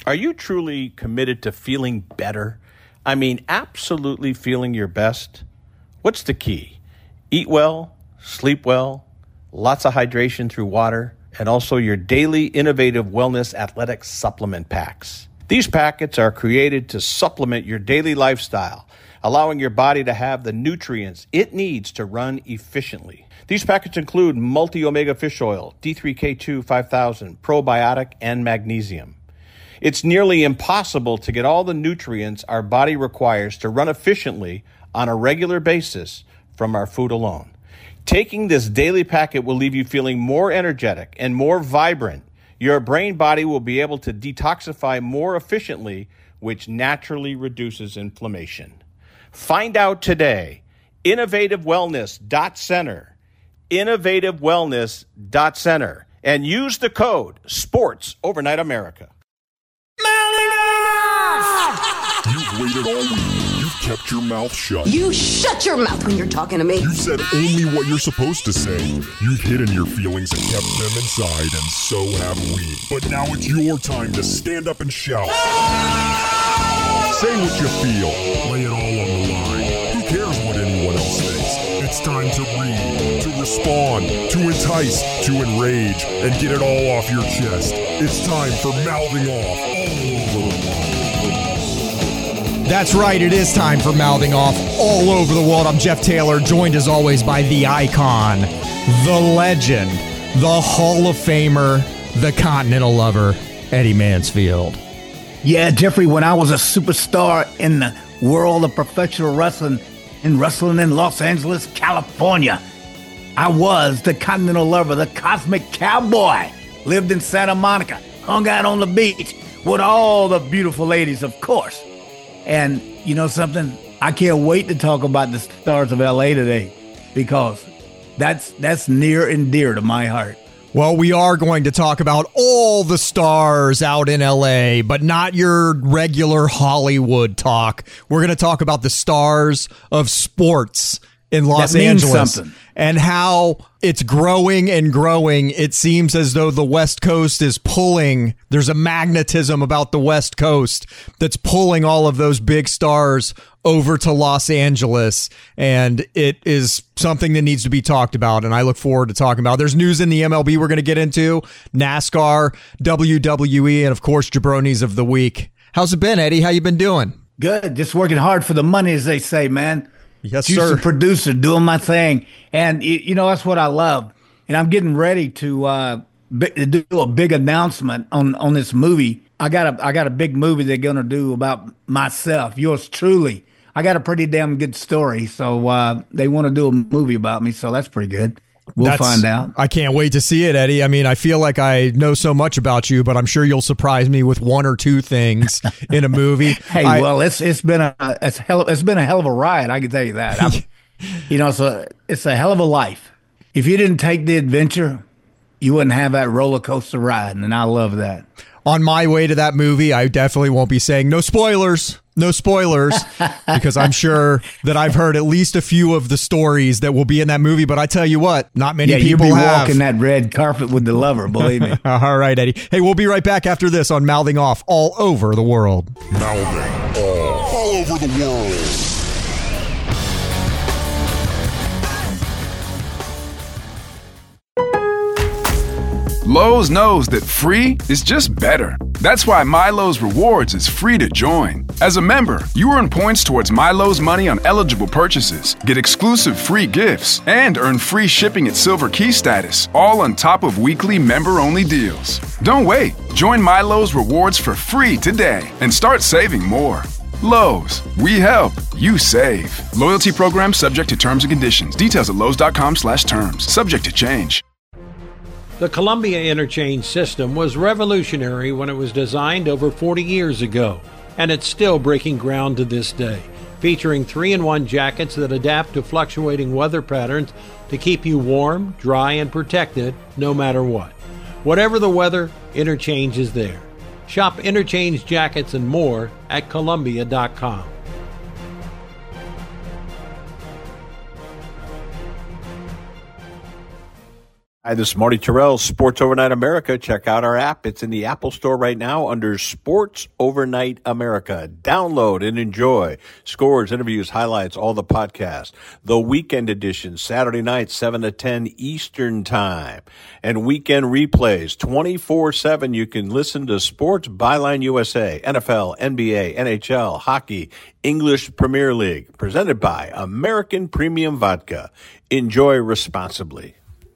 Are you truly committed to feeling better? I mean, absolutely feeling your best? What's the key? Eat well, sleep well, lots of hydration through water, and also your daily innovative wellness athletic supplement packs. These packets are created to supplement your daily lifestyle, allowing your body to have the nutrients it needs to run efficiently. These packets include multi-omega fish oil, D3K2 5000, probiotic, and magnesium. It's nearly impossible to get all the nutrients our body requires to run efficiently on a regular basis from our food alone. Taking this daily packet will leave you feeling more energetic and more vibrant. Your brain body will be able to detoxify more efficiently, which naturally reduces inflammation. Find out today. InnovativeWellness.center. InnovativeWellness.center. And use the code SPORTS Overnight America. You've waited all week. You've kept your mouth shut. You shut your mouth when you're talking to me. You said only what you're supposed to say. You've hidden your feelings and kept them inside, and so have we. But now it's your time to stand up and shout. Say what you feel. Lay it all on the line. Who cares what anyone else thinks? It's time to read, to respond, to entice, to enrage, and get it all off your chest. It's time for mouthing off all over the world. That's right, it is time for Mouthing Off all over the world. I'm Jeff Taylor, joined as always by the icon, the legend, the Hall of Famer, the Continental Lover, Eddie Mansfield. Yeah, Jeffrey, when I was a superstar in the world of professional wrestling in Los Angeles, California, I was the Continental Lover, the Cosmic Cowboy. Lived in Santa Monica, hung out on the beach with all the beautiful ladies, of course. And you know something? I can't wait to talk about the stars of L.A. today because that's near and dear to my heart. Well, we are going to talk about all the stars out in L.A., but not your regular Hollywood talk. We're going to talk about the stars of sports in Los Angeles something. And how it's growing and growing. It seems as though the West Coast is pulling. There's a magnetism about the West Coast that's pulling all of those big stars over to Los Angeles. And it is something that needs to be talked about. And I look forward to talking about it. There's news in the MLB we're going to get into, NASCAR, WWE, and of course, Jabronis of the Week. How's it been, Eddie? How you been doing? Good. Just working hard for the money, as they say, man. Yes, Just sir. a producer doing my thing. And, you know, that's what I love. And I'm getting ready to do a big announcement on this movie. I got a big movie they're going to do about myself, yours truly. I got a pretty damn good story. So they want to do a movie about me. So that's pretty good. We'll find out. I can't wait to see it, Eddie. I mean, I feel like I know so much about you, but I'm sure you'll surprise me with one or two things in a movie. Hey, well, it's been a hell of a ride. I can tell you that. You know, so it's a hell of a life. If you didn't take the adventure, you wouldn't have that roller coaster ride, and I love that. On my way to that movie, I definitely won't be saying no spoilers, because I'm sure that I've heard at least a few of the stories that will be in that movie. But I tell you what, not many people you'll be have. walking that red carpet with the lover, believe me. All right, Eddie. Hey, we'll be right back after this on Mouthing Off all over the world. Mouthing all over the world. Lowe's knows that free is just better. That's why MyLowe's Rewards is free to join. As a member, you earn points towards MyLowe's money on eligible purchases, get exclusive free gifts, and earn free shipping at Silver Key status, all on top of weekly member-only deals. Don't wait. Join MyLowe's Rewards for free today and start saving more. Lowe's, we help, you save. Loyalty program subject to terms and conditions. Details at lowes.com/terms. Subject to change. The Columbia Interchange system was revolutionary when it was designed over 40 years ago, and it's still breaking ground to this day, featuring 3-in-1 jackets that adapt to fluctuating weather patterns to keep you warm, dry, and protected no matter what. Whatever the weather, Interchange is there. Shop Interchange jackets and more at Columbia.com. Hi, this is Marty Terrell, Sports Overnight America. Check out our app. It's in the Apple Store right now under Sports Overnight America. Download and enjoy. Scores, interviews, highlights, all the podcasts. The weekend edition, Saturday night, 7 to 10 Eastern Time. And weekend replays, 24/7. You can listen to Sports Byline USA, NFL, NBA, NHL, hockey, English Premier League. Presented by American Premium Vodka. Enjoy responsibly.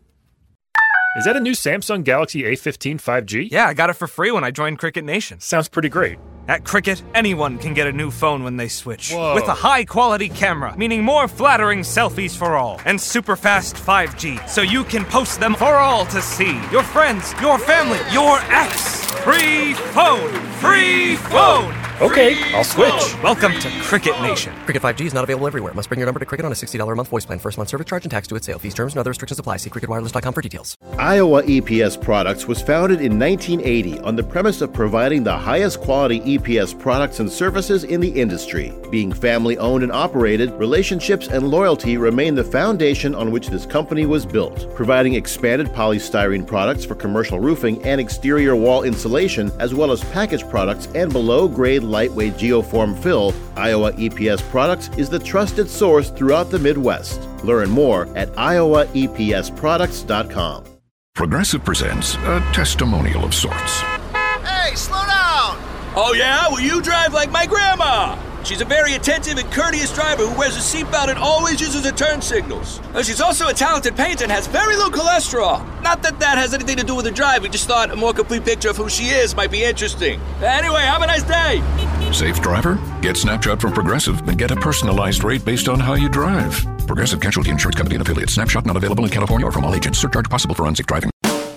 Is that a new Samsung Galaxy A15 5G? Yeah, I got it for free when I joined Cricket Nation. Sounds pretty great. At Cricket, anyone can get a new phone when they switch. Whoa. With a high-quality camera, meaning more flattering selfies for all. And super fast 5G, so you can post them for all to see. Your friends, your family, your ex. Free phone! Free phone! Okay, I'll switch. Welcome to Cricket Nation. Cricket 5G is not available everywhere. Must bring your number to Cricket on a $60 a month voice plan. First month service charge and tax due at sale. Fees, terms, and other restrictions apply. See cricketwireless.com for details. Iowa EPS Products was founded in 1980 on the premise of providing the highest quality EPS products and services in the industry. Being family owned and operated, relationships and loyalty remain the foundation on which this company was built. Providing expanded polystyrene products for commercial roofing and exterior wall insulation, as well as packaged products and below-grade lightweight geoform fill, Iowa EPS Products is the trusted source throughout the Midwest. Learn more at iowaepsproducts.com. Progressive presents a testimonial of sorts. Hey, slow down! Oh yeah? Well, you drive like my grandma! She's a very attentive and courteous driver who wears a seatbelt and always uses her turn signals. She's also a talented painter and has very low cholesterol. Not that that has anything to do with her drive, we just thought a more complete picture of who she is might be interesting. Anyway, have a nice day! Safe driver? Get Snapshot from Progressive and get a personalized rate based on how you drive. Progressive Casualty Insurance Company and affiliates. Snapshot not available in California or from all agents. Surcharge possible for unsafe driving.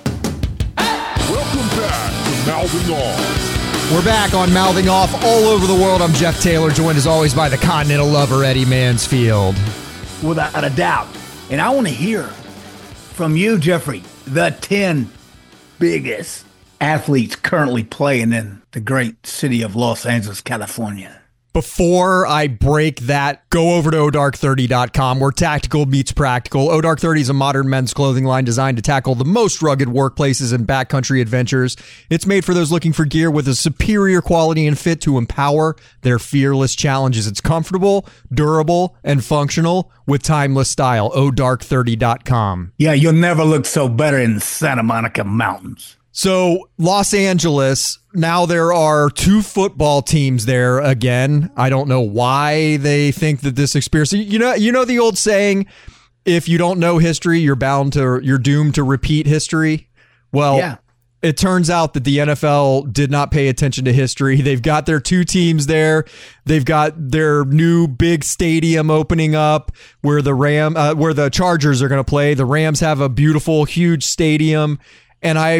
Welcome back to Mouthing Off. We're back on Mouthing Off all over the world. I'm Jeff Taylor, joined as always by the Continental lover, Eddie Mansfield. Without a doubt. And I want to hear from you, Jeffrey, the 10 biggest athletes currently playing in the great city of Los Angeles, California. Before I break that, go over to odark30.com where tactical meets practical. Odark 30 is a modern men's clothing line designed to tackle the most rugged workplaces and backcountry adventures. It's made for those looking for gear with a superior quality and fit to empower their fearless challenges. It's comfortable, durable, and functional with timeless style. odark30.com. Yeah, you'll never look so better in the Santa Monica Mountains. So Los Angeles, now there are 2 football teams there again. I don't know why they think that this experience, you know the old saying, if you don't know history, you're doomed to repeat history. Well, yeah. It turns out that the NFL did not pay attention to history. They've got their 2 teams there. They've got their new big stadium opening up where the Chargers are going to play. The Rams have a beautiful, huge stadium. And I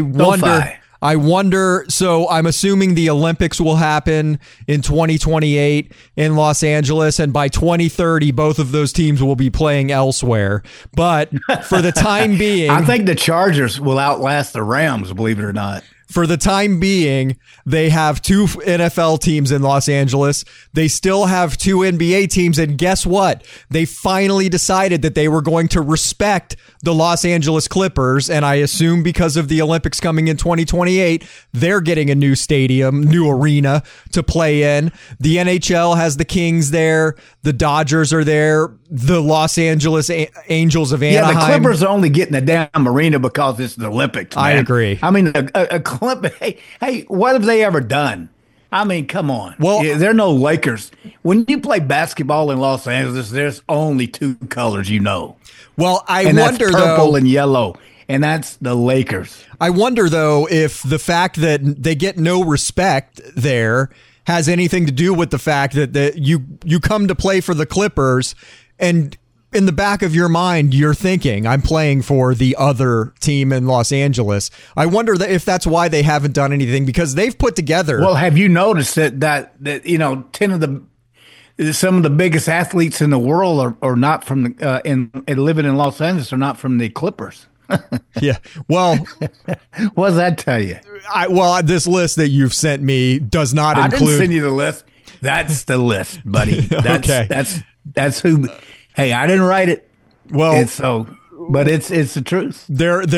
wonder, so I'm assuming the Olympics will happen in 2028 in Los Angeles, and by 2030, both of those teams will be playing elsewhere. But for the time being... I think the Chargers will outlast the Rams, believe it or not. For the time being, they have 2 NFL teams in Los Angeles. They still have 2 NBA teams. And guess what? They finally decided that they were going to respect the Los Angeles Clippers. And I assume because of the Olympics coming in 2028, they're getting a new stadium, new arena to play in. The NHL has the Kings there. The Dodgers are there. The Los Angeles Angels of Anaheim. Yeah, the Clippers are only getting a damn arena because it's the Olympics, man. I agree. I mean, a Clipper. Hey, what have they ever done? I mean, come on. Well, they're no Lakers. When you play basketball in Los Angeles, there's only 2 colors, you know. Well, I wonder, that's purple and yellow, and that's the Lakers. I wonder, though, if the fact that they get no respect there has anything to do with the fact that you come to play for the Clippers, and in the back of your mind, you're thinking, I'm playing for the other team in Los Angeles. I wonder if that's why they haven't done anything, because they've put together. Well, have you noticed that 10 of some of the biggest athletes in the world are not from the and living in Los Angeles are not from the Clippers? Yeah. Well, what does that tell you? This list that you've sent me does not include. I didn't send you the list. That's the list, buddy. Okay. That's who. Hey, I didn't write it. Well, and so but it's the truth.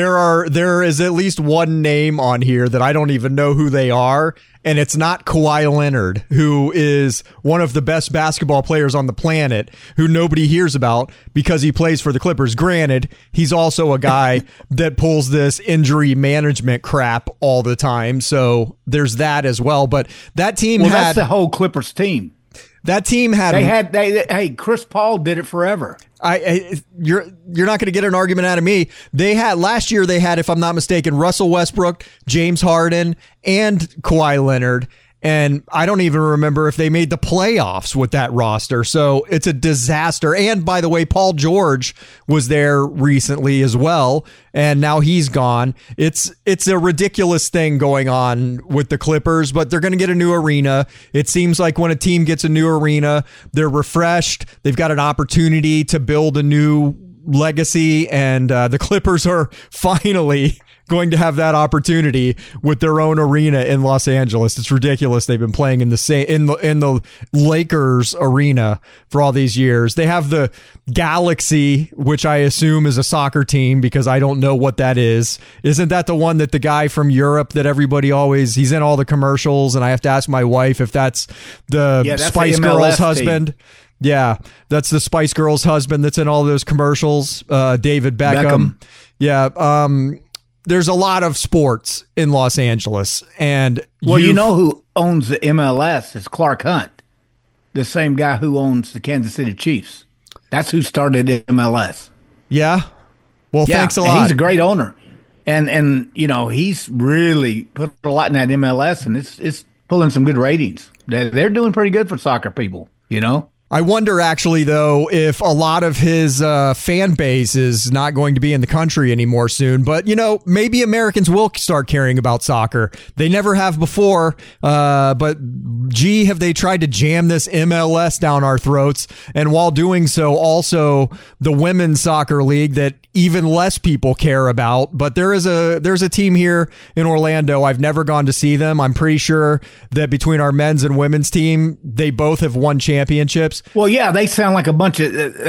There is at least one name on here that I don't even know who they are, and it's not Kawhi Leonard, who is one of the best basketball players on the planet, who nobody hears about because he plays for the Clippers. Granted, he's also a guy that pulls this injury management crap all the time, so there's that as well. But that team that's the whole Clippers team. That team had. Hey, Chris Paul did it forever. You're not going to get an argument out of me. They had last year. They had, if I'm not mistaken, Russell Westbrook, James Harden, and Kawhi Leonard. And I don't even remember if they made the playoffs with that roster. So it's a disaster. And by the way, Paul George was there recently as well, and now he's gone. It's a ridiculous thing going on with the Clippers, but they're going to get a new arena. It seems like when a team gets a new arena, they're refreshed. They've got an opportunity to build a new legacy, and the Clippers are finally going to have that opportunity with their own arena in Los Angeles. It's ridiculous. They've been playing in the same in the Lakers arena for all these years. They have the Galaxy, which I assume is a soccer team because I don't know what that is. Isn't that the one that the guy from Europe that everybody he's in all the commercials, and I have to ask my wife if that's the Spice Girls husband. Yeah, that's the Spice Girls husband that's in all those commercials. David Beckham. Yeah. There's a lot of sports in Los Angeles, and you know who owns the MLS is Clark Hunt, the same guy who owns the Kansas City Chiefs. That's who started the MLS. Yeah. Well, thanks a lot. He's a great owner, and he's really put a lot in that MLS, and it's pulling some good ratings. They're doing pretty good for soccer people. I wonder, actually, though, if a lot of his fan base is not going to be in the country anymore soon. But, maybe Americans will start caring about soccer. They never have before. But, gee, have they tried to jam this MLS down our throats? And while doing so, also the women's soccer league that even less people care about. But there's a team here in Orlando. I've never gone to see them. I'm pretty sure that between our men's and women's team, they both have won championships. Well, yeah, they sound like a bunch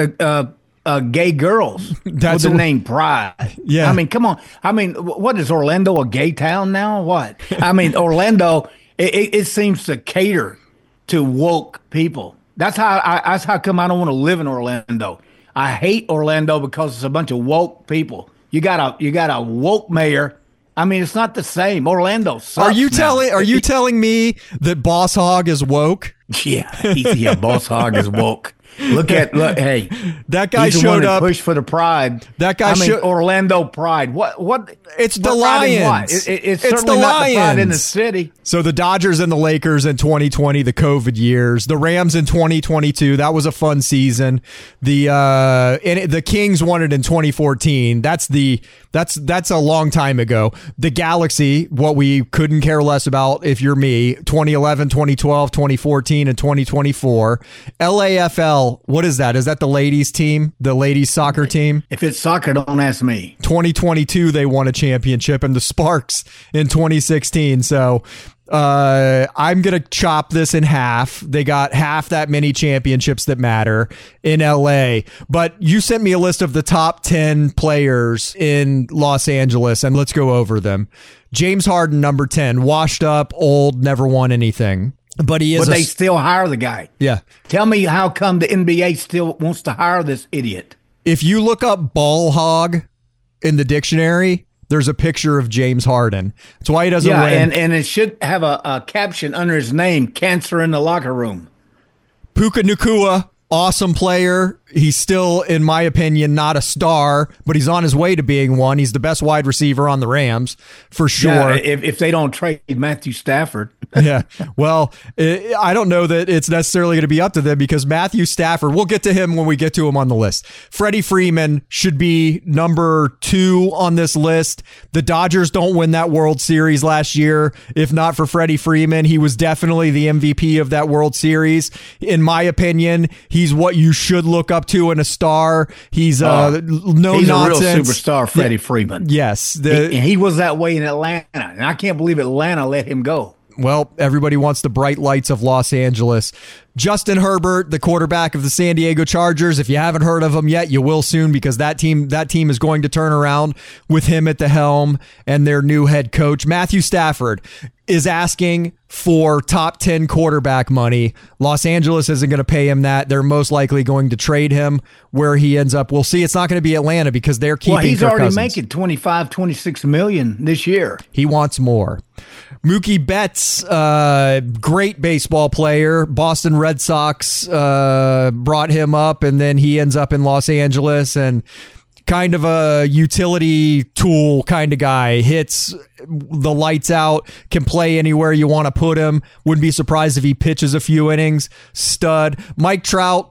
of gay girls with the name Pride. Yeah. I mean, come on. I mean, what is Orlando, a gay town now? What? I mean, Orlando, it seems to cater to woke people. That's how come I don't want to live in Orlando. I hate Orlando because it's a bunch of woke people. You got a woke mayor. I mean, it's not the same. Orlando sucks. Are you telling me that Boss Hogg is woke? Yeah, Boss Hogg is woke. Look, hey, that guy he's showed up. Push for the Pride. That guy Orlando Pride. What? It's the Lions. It's certainly not the Pride in the city. So the Dodgers and the Lakers in 2020, the COVID years. The Rams in 2022. That was a fun season. The Kings won it in 2014. That's a long time ago. The Galaxy, what we couldn't care less about if you're me. 2011, 2012, 2014, and 2024. LAFL. What is that? Is that the ladies team? The ladies soccer team? If it's soccer, don't ask me. 2022, they won a championship, and the Sparks in 2016. So I'm going to chop this in half. They got half that many championships that matter in LA. But you sent me a list of the top 10 players in Los Angeles, and let's go over them. James Harden, number 10, washed up, old, never won anything. But they still hire the guy. Yeah. Tell me how come the NBA still wants to hire this idiot? If you look up ball hog in the dictionary, there's a picture of James Harden. That's why he doesn't win. And it should have a caption under his name, Cancer in the Locker Room. Puka Nacua, awesome player. He's still, in my opinion, not a star, but he's on his way to being one. He's the best wide receiver on the Rams, for sure. Yeah, if they don't trade Matthew Stafford. Yeah, well, I don't know that it's necessarily going to be up to them because Matthew Stafford, we'll get to him when we get to him on the list. Freddie Freeman should be number 2 on this list. The Dodgers don't win that World Series last year. If not for Freddie Freeman, he was definitely the MVP of that World Series. In my opinion, he's what you should look up to in a star. He's he's nonsense. A real superstar, Freddie Freeman. Yes. He was that way in Atlanta, and I can't believe Atlanta let him go. well, everybody wants the bright lights of Los Angeles. Justin Herbert, the quarterback of the San Diego Chargers. If you haven't heard of him yet, you will soon, because that team is going to turn around with him at the helm and their new head coach. Matthew Stafford is asking for top 10 quarterback money. Los Angeles isn't going to pay him that. They're most likely going to trade him. Where he ends up, we'll see. It's not going to be Atlanta because they're keeping he's Kirk already Cousins. making $25-26 million this year. He wants more. Mookie Betts, great baseball player. Boston Red Sox brought him up, and then he ends up in Los Angeles, and kind of a utility tool kind of guy. Hits the lights out, can play anywhere you want to put him. Wouldn't be surprised if he pitches a few innings. Stud. Mike Trout,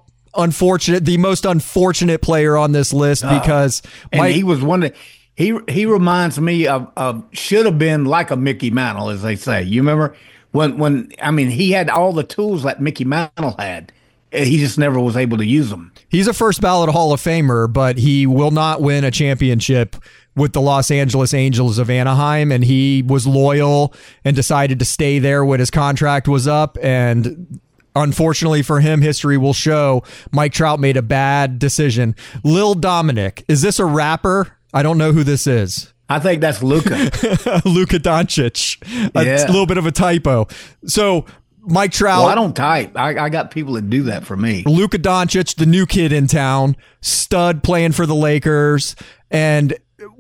the most unfortunate player on this list, because he was one that he reminds me of should have been like a Mickey Mantle, as they say. You remember when he had all the tools that Mickey Mantle had. He just never was able to use them. He's a first ballot Hall of Famer, but he will not win a championship with the Los Angeles Angels of Anaheim, and he was loyal and decided to stay there when his contract was up, and unfortunately for him, history will show Mike Trout made a bad decision. Lil Dominic, is this a rapper? I don't know who this is. I think that's Luka. Luka Doncic. It's a little bit of a typo. So Mike Trout. Well, I don't type. I got people that do that for me. Luka Doncic, the new kid in town, stud playing for the Lakers, and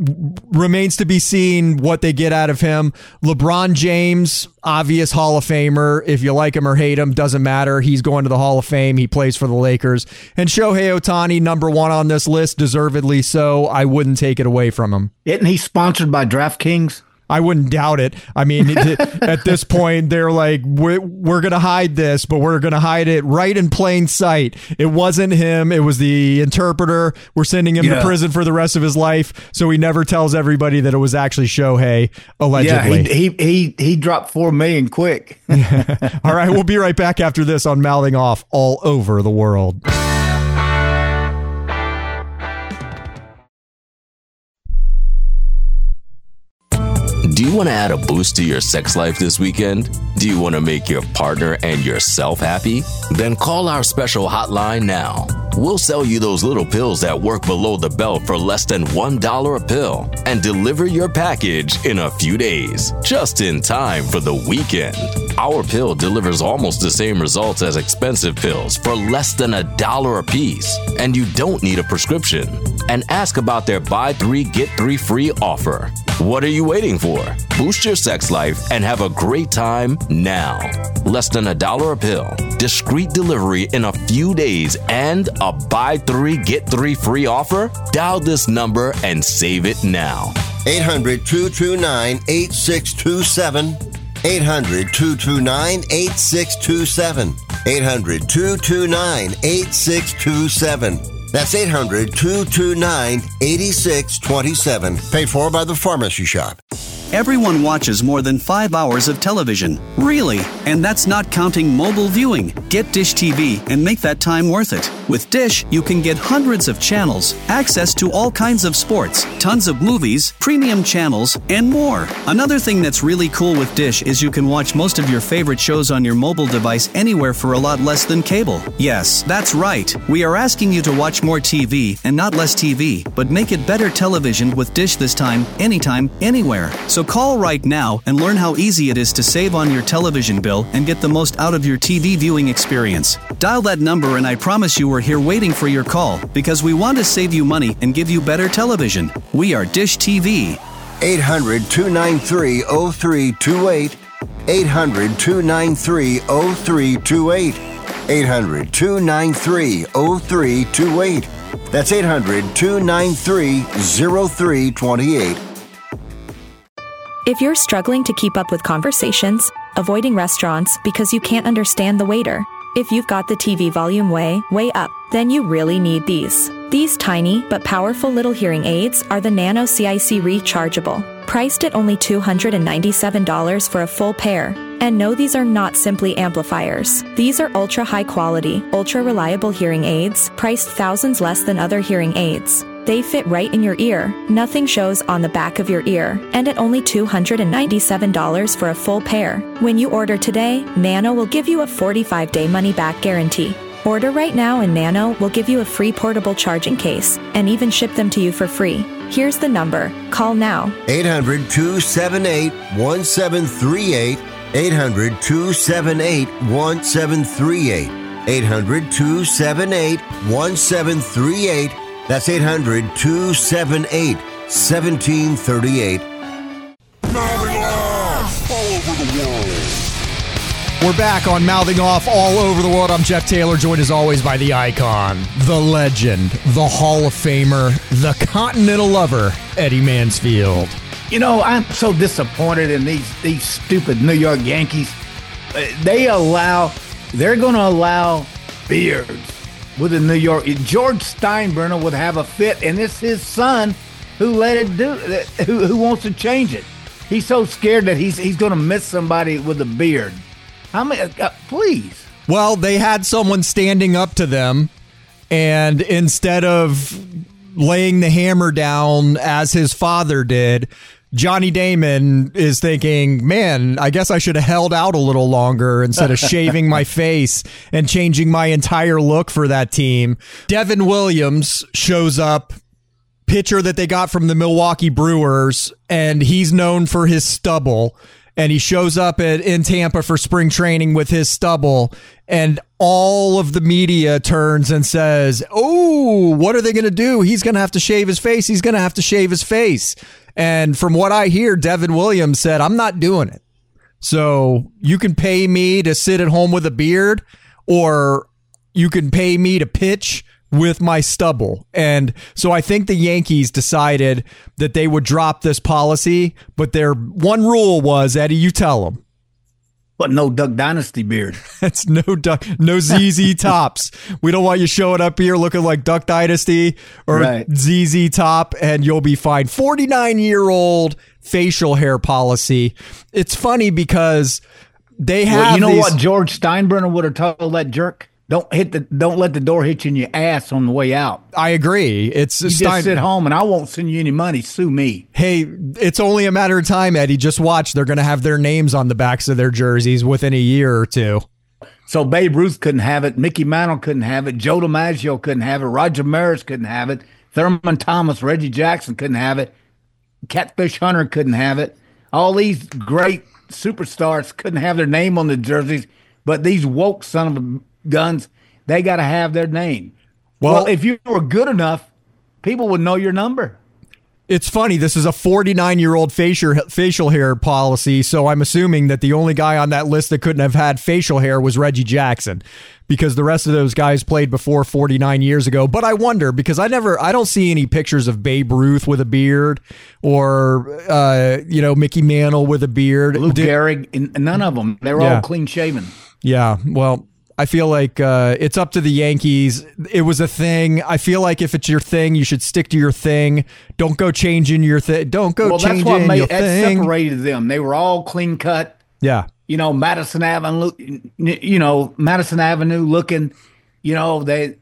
remains to be seen what they get out of him. LeBron James, obvious Hall of Famer. If you like him or hate him, doesn't matter. He's going to the Hall of Fame. He plays for the Lakers. And Shohei Ohtani, number one on this list, deservedly so. I wouldn't take it away from him. Isn't he sponsored by DraftKings? I wouldn't doubt it. I mean, at this point, they're like, we're going to hide this, but we're going to hide it right in plain sight. It wasn't him. It was the interpreter. We're sending him to prison for the rest of his life, so he never tells everybody that it was actually Shohei, allegedly. Yeah, he dropped $4 million quick. All right, we'll be right back after this on Mouthing Off All Over the World. Do you want to add a boost to your sex life this weekend? Do you want to make your partner and yourself happy? Then call our special hotline now. We'll sell you those little pills that work below the belt for less than $1 a pill and deliver your package in a few days, just in time for the weekend. Our pill delivers almost the same results as expensive pills for less than $1 a piece, and you don't need a prescription. And ask about their buy 3 get 3 free offer. What are you waiting for? Boost your sex life and have a great time now. Less than $1 a pill, discreet delivery in a few days, and a buy 3 get 3 free offer? Dial this number and save it now. 800-229-8627. 800-229-8627. 800-229-8627. That's 800-229-8627. Paid for by the Pharmacy Shop. Everyone watches more than 5 hours of television. Really? And that's not counting mobile viewing. Get Dish TV and make that time worth it. With Dish, you can get hundreds of channels, access to all kinds of sports, tons of movies, premium channels, and more. Another thing that's really cool with Dish is you can watch most of your favorite shows on your mobile device anywhere for a lot less than cable. Yes, that's right. We are asking you to watch more TV and not less TV, but make it better television with Dish this time, anytime, anywhere. So call right now and learn how easy it is to save on your television bill and get the most out of your TV viewing experience. Dial that number and I promise you we're here waiting for your call because we want to save you money and give you better television. We are Dish TV. 800-293-0328. 800-293-0328. 800-293-0328. That's 800-293-0328. If you're struggling to keep up with conversations, avoiding restaurants because you can't understand the waiter, if you've got the TV volume way up, then you really need these. These tiny but powerful little hearing aids are the Nano CIC Rechargeable, priced at only $297 for a full pair. And no, these are not simply amplifiers. These are ultra high quality, ultra reliable hearing aids, priced thousands less than other hearing aids. They fit right in your ear. Nothing shows on the back of your ear. And at only $297 for a full pair. When you order today, Nano will give you a 45-day money-back guarantee. Order right now and Nano will give you a free portable charging case and even ship them to you for free. Here's the number. Call now. 800-278-1738. 800-278-1738. 800-278-1738. That's 800-278-1738. Mouthing off all over the world. We're back on Mouthing Off all over the world. I'm Jeff Taylor, joined as always by the icon, the legend, the Hall of Famer, the Continental Lover, Eddie Mansfield. You know, I'm so disappointed in these stupid New York Yankees. They're going to allow beards with the New York. George Steinbrenner would have a fit, and it's his son who let it do. Who wants to change it? He's so scared that he's going to miss somebody with a beard. How many? Please. Well, they had someone standing up to them, and instead of laying the hammer down as his father did, Johnny Damon is thinking, man, I guess I should have held out a little longer instead of shaving my face and changing my entire look for that team. Devin Williams shows up, pitcher that they got from the Milwaukee Brewers, and he's known for his stubble. And he shows up in Tampa for spring training with his stubble, and all of the media turns and says, oh, what are they going to do? He's going to have to shave his face. He's going to have to shave his face. And from what I hear, Devin Williams said, I'm not doing it. So you can pay me to sit at home with a beard, or you can pay me to pitch with my stubble. And so I think the Yankees decided that they would drop this policy, but their one rule was, Eddie, you tell them. But no Duck Dynasty beard. That's no ZZ Tops. We don't want you showing up here looking like Duck Dynasty or right. ZZ Top, and you'll be fine. 49-year-old facial hair policy. It's funny because they have. Well, you know what George Steinbrenner would have told that jerk? Don't let the door hit you in your ass on the way out. I agree. You just sit home and I won't send you any money. Sue me. Hey, it's only a matter of time, Eddie. Just watch. They're going to have their names on the backs of their jerseys within a year or two. So Babe Ruth couldn't have it. Mickey Mantle couldn't have it. Joe DiMaggio couldn't have it. Roger Maris couldn't have it. Thurman Thomas, Reggie Jackson couldn't have it. Catfish Hunter couldn't have it. All these great superstars couldn't have their name on the jerseys, but these woke son of a guns, they got to have their name. Well, if you were good enough, people would know your number. It's funny. This is a 49-year-old facial hair policy, so I'm assuming that the only guy on that list that couldn't have had facial hair was Reggie Jackson, because the rest of those guys played before 49 years ago. But I wonder, because I don't see any pictures of Babe Ruth with a beard or Mickey Mantle with a beard. Lou Gehrig, none of them. They were all clean shaven. Yeah, well, I feel like it's up to the Yankees. It was a thing. I feel like if it's your thing, you should stick to your thing. Don't go changing your thing. Don't go changing your thing. That separated them. They were all clean cut. Yeah. Madison Avenue. Madison Avenue looking. They.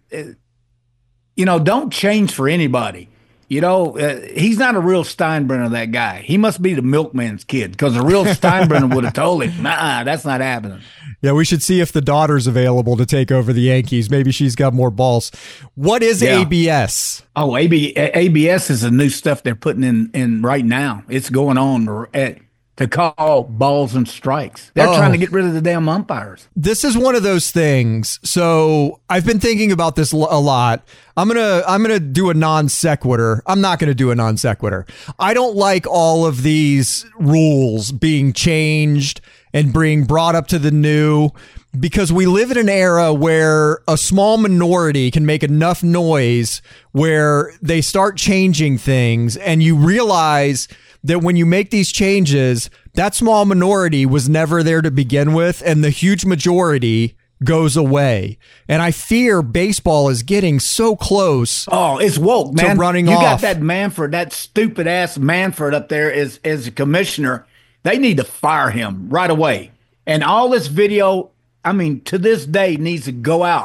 Don't change for anybody. He's not a real Steinbrenner, that guy. He must be the milkman's kid, because the real Steinbrenner would have told him, nah, that's not happening. Yeah, we should see if the daughter's available to take over the Yankees. Maybe she's got more balls. What is ABS? Oh, ABS is the new stuff they're putting in right now. It's going on to call balls and strikes. They're trying to get rid of the damn umpires. This is one of those things. So I've been thinking about this a lot. I'm gonna do a non sequitur. I'm not gonna do a non sequitur. I don't like all of these rules being changed and being brought up to the new, because we live in an era where a small minority can make enough noise where they start changing things, and you realize that when you make these changes, that small minority was never there to begin with, and the huge majority goes away. And I fear baseball is getting so close. Oh, it's woke, man. To running off. You got that Manfred, that stupid ass Manfred up there as a commissioner. They need to fire him right away. And all this video, to this day, needs to go out.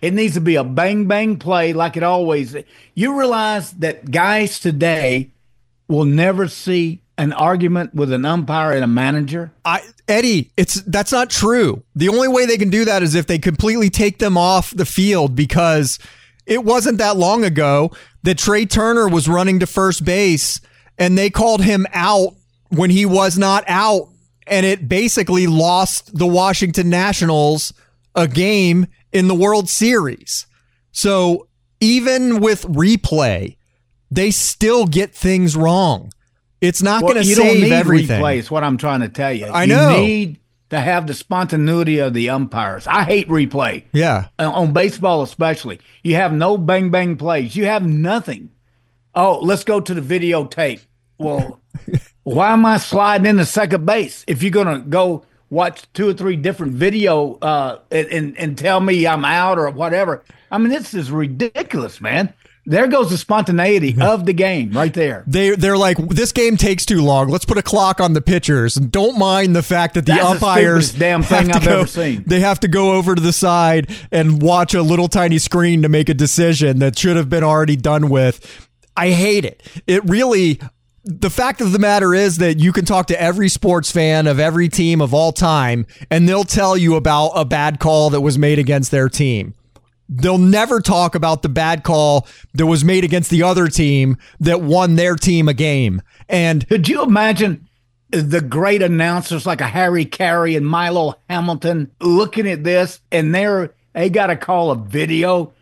It needs to be a bang-bang play like it always is. You realize that guys today will never see an argument with an umpire and a manager? Eddie, that's not true. The only way they can do that is if they completely take them off the field, because it wasn't that long ago that Trey Turner was running to first base and they called him out when he was not out, and it basically lost the Washington Nationals a game in the World Series. So even with replay, they still get things wrong. It's not going to save everything. Replay is what I'm trying to tell you. I know. You need to have the spontaneity of the umpires. I hate replay. Yeah. On baseball especially. You have no bang-bang plays. You have nothing. Oh, let's go to the videotape. Well, why am I sliding into second base? If you're going to go watch 2 or 3 different video and tell me I'm out or whatever. I mean, this is ridiculous, man. There goes the spontaneity of the game right there. They're like, this game takes too long. Let's put a clock on the pitchers. And don't mind the fact that the umpires the damn thing I've ever seen. They have to go over to the side and watch a little tiny screen to make a decision that should have been already done with. I hate it. It really... The fact of the matter is that you can talk to every sports fan of every team of all time, and they'll tell you about a bad call that was made against their team. They'll never talk about the bad call that was made against the other team that won their team a game. And could you imagine the great announcers like a Harry Carey and Milo Hamilton looking at this, and they got to call a video?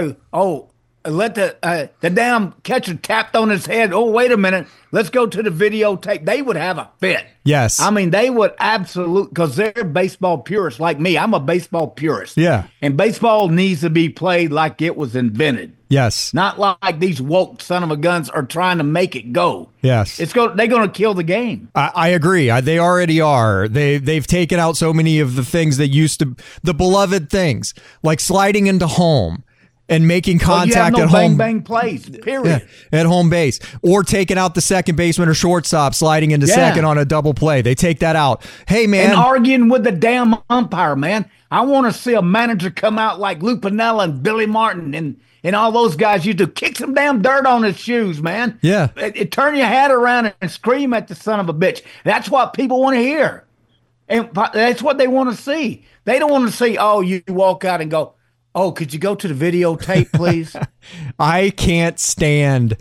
Let the damn catcher tapped on his head. Oh, wait a minute. Let's go to the videotape. They would have a fit. Yes. I mean, they would absolutely, because they're baseball purists like me. I'm a baseball purist. Yeah. And baseball needs to be played like it was invented. Yes. Not like these woke son of a guns are trying to make it go. Yes. They're going to kill the game. I agree. They already are. They've taken out so many of the things that used to, the beloved things, like sliding into home. And making contact at home. Bang plays, period. Yeah, at home base. Or taking out the second baseman or shortstop, sliding into second on a double play. They take that out. Hey, man. And arguing with the damn umpire, man. I want to see a manager come out like Lou Piniella and Billy Martin and all those guys used to kick some damn dirt on his shoes, man. Yeah. Turn your hat around and scream at the son of a bitch. That's what people want to hear. And that's what they want to see. They don't want to see, you walk out and go, oh, could you go to the videotape, please? I can't stand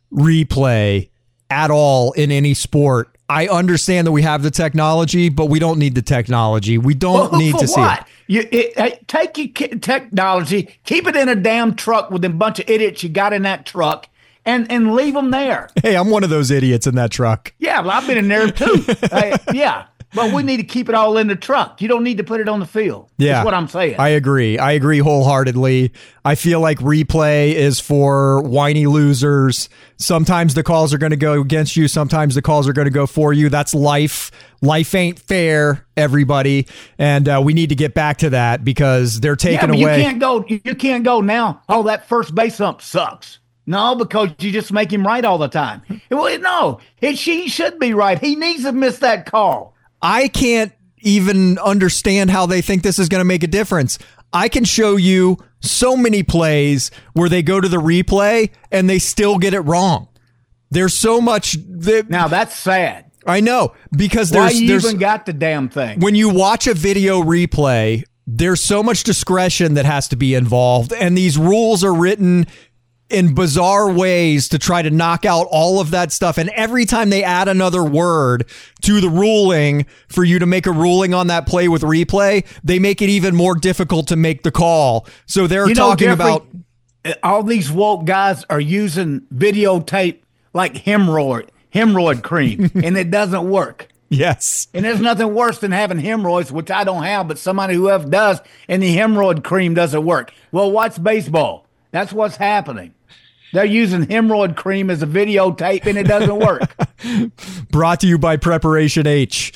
replay at all in any sport. I understand that we have the technology, but we don't need the technology. We don't need to see it. Take your technology, keep it in a damn truck with a bunch of idiots you got in that truck, and leave them there. Hey, I'm one of those idiots in that truck. Yeah, well, I've been in there too. Yeah. But we need to keep it all in the truck. You don't need to put it on the field. Yeah. That's what I'm saying. I agree wholeheartedly. I feel like replay is for whiny losers. Sometimes the calls are going to go against you. Sometimes the calls are going to go for you. That's life. Life ain't fair, everybody. And we need to get back to that because they're taking away. You can't go now. Oh, that first base ump sucks. No, because you just make him right all the time. Well, no, he should be right. He needs to miss that call. I can't even understand how they think this is going to make a difference. I can show you so many plays where they go to the replay and they still get it wrong. There's so much. Now that's sad. I know, because there's even got the damn thing. When you watch a video replay, there's so much discretion that has to be involved, and these rules are written in bizarre ways to try to knock out all of that stuff. And every time they add another word to the ruling for you to make a ruling on that play with replay, they make it even more difficult to make the call. So they're talking about all these woke guys are using videotape like hemorrhoid cream, and it doesn't work. Yes. And there's nothing worse than having hemorrhoids, which I don't have, but somebody who else does, and the hemorrhoid cream doesn't work. Well, watch baseball. That's what's happening. They're using hemorrhoid cream as a videotape, and it doesn't work. Brought to you by Preparation H.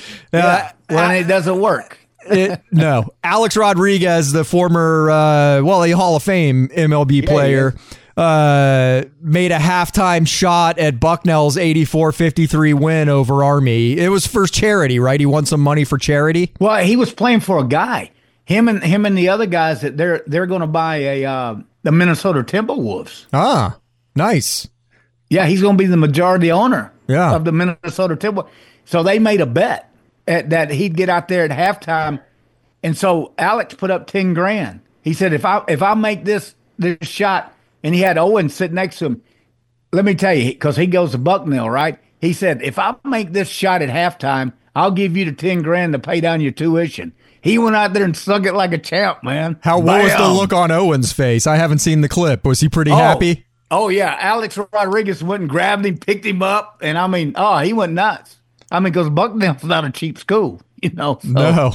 It doesn't work. No. Alex Rodriguez, the former, a Hall of Fame MLB player, made a halftime shot at Bucknell's 84-53 win over Army. It was for charity, right? He won some money for charity. Well, he was playing for a guy. him and the other guys that they're going to buy the Minnesota Timberwolves. Ah, nice. Yeah, he's going to be the majority owner of the Minnesota Timberwolves. So they made a bet that he'd get out there at halftime, and so Alex put up $10,000. He said, if I make this shot, and he had Owen sit next to him. Let me tell you, because he goes to Bucknell, right? He said, if I make this shot at halftime, I'll give you the $10,000 to pay down your tuition. He went out there and sung it like a champ, man. What was the look on Owen's face? I haven't seen the clip. Was he pretty happy? Oh, yeah. Alex Rodriguez went and grabbed him, picked him up, and he went nuts. Because Bucknell's not a cheap school, So no.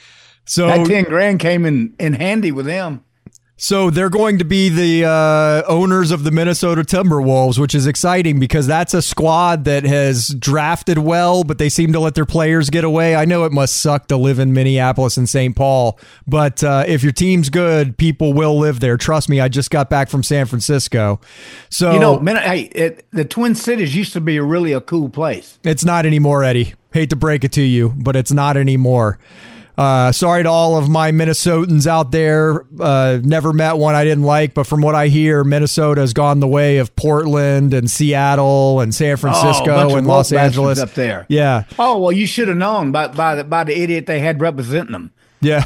So that $10,000 came in handy with them. So they're going to be the owners of the Minnesota Timberwolves, which is exciting because that's a squad that has drafted well, but they seem to let their players get away. I know it must suck to live in Minneapolis and St. Paul, but if your team's good, people will live there. Trust me, I just got back from San Francisco. So the Twin Cities used to be really a cool place. It's not anymore, Eddie. Hate to break it to you, but it's not anymore. Sorry to all of my Minnesotans out there. Never met one I didn't like, but from what I hear, Minnesota has gone the way of Portland and Seattle and San Francisco and Los Angeles up there. Yeah. Oh well, you should have known by the idiot they had representing them. Yeah.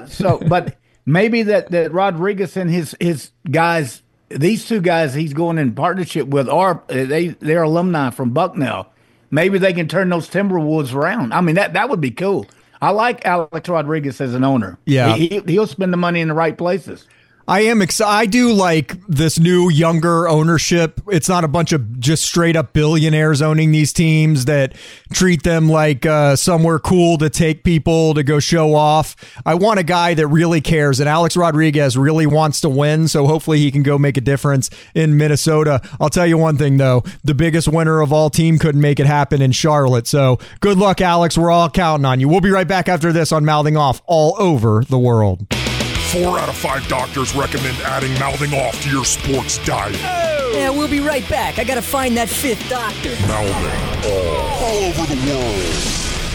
But maybe that Rodriguez and his guys, these two guys, he's going in partnership with they're alumni from Bucknell. Maybe they can turn those Timberwolves around. That would be cool. I like Alex Rodriguez as an owner. Yeah. He'll spend the money in the right places. I am excited. I do like this new younger ownership. It's not a bunch of just straight up billionaires owning these teams that treat them like somewhere cool to take people to go show off. I want a guy that really cares, and Alex Rodriguez really wants to win, so hopefully he can go make a difference in Minnesota. I'll tell you one thing, though. The biggest winner of all team couldn't make it happen in Charlotte, so good luck, Alex. We're all counting on you. We'll be right back after this on Mouthing Off all over the world. 4 out of 5 doctors recommend adding Mouthing Off to your sports diet. Oh. Yeah, we'll be right back. I gotta find that 5th doctor. Mouthing all over the world.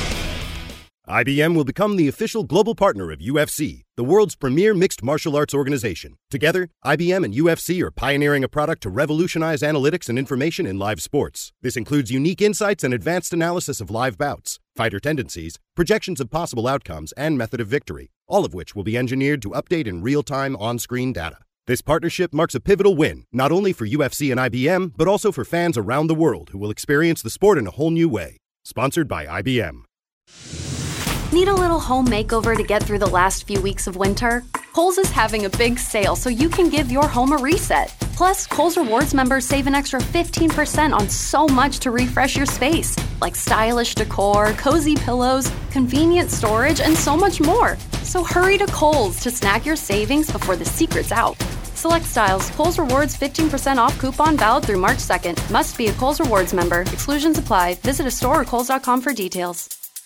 IBM will become the official global partner of UFC, the world's premier mixed martial arts organization. Together, IBM and UFC are pioneering a product to revolutionize analytics and information in live sports. This includes unique insights and advanced analysis of live bouts, fighter tendencies, projections of possible outcomes, and method of victory, all of which will be engineered to update in real-time on-screen data. This partnership marks a pivotal win, not only for UFC and IBM, but also for fans around the world who will experience the sport in a whole new way. Sponsored by IBM. Need a little home makeover to get through the last few weeks of winter? Kohl's is having a big sale so you can give your home a reset. Plus, Kohl's Rewards members save an extra 15% on so much to refresh your space, like stylish decor, cozy pillows, convenient storage, and so much more. So hurry to Kohl's to snag your savings before the secret's out. Select styles. Kohl's Rewards 15% off coupon valid through March 2nd. Must be a Kohl's Rewards member. Exclusions apply. Visit a store or kohls.com for details.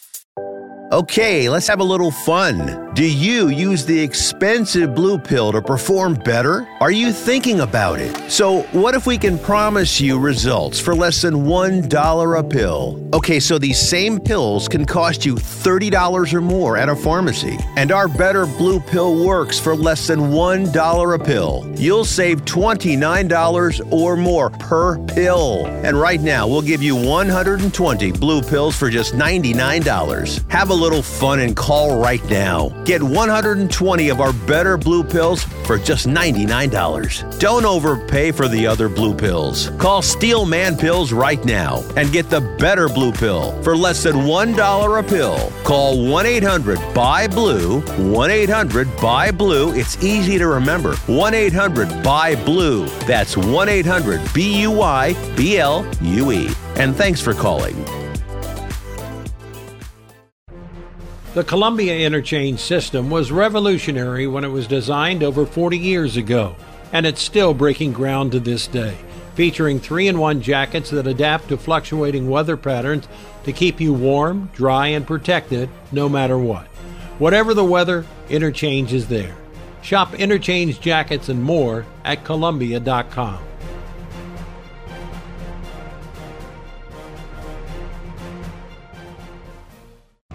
Okay, let's have a little fun. Do you use the expensive blue pill to perform better? Are you thinking about it? So what if we can promise you results for less than $1 a pill? Okay, so these same pills can cost you $30 or more at a pharmacy. And our Better Blue Pill works for less than $1 a pill. You'll save $29 or more per pill. And right now, we'll give you 120 blue pills for just $99. Have a little fun and call right now. Get 120 of our Better Blue Pills for just $99. Don't overpay for the other blue pills. Call Steel Man Pills right now and get the Better Blue Pill for less than $1 a pill. Call 1-800-BUY-BLUE, 1-800-BUY-BLUE. It's easy to remember. 1-800-BUY-BLUE. That's 1-800-BUY-BLUE. And thanks for calling. The Columbia Interchange system was revolutionary when it was designed over 40 years ago, and it's still breaking ground to this day, featuring 3-in-1 jackets that adapt to fluctuating weather patterns to keep you warm, dry, and protected no matter what. Whatever the weather, Interchange is there. Shop Interchange jackets and more at Columbia.com.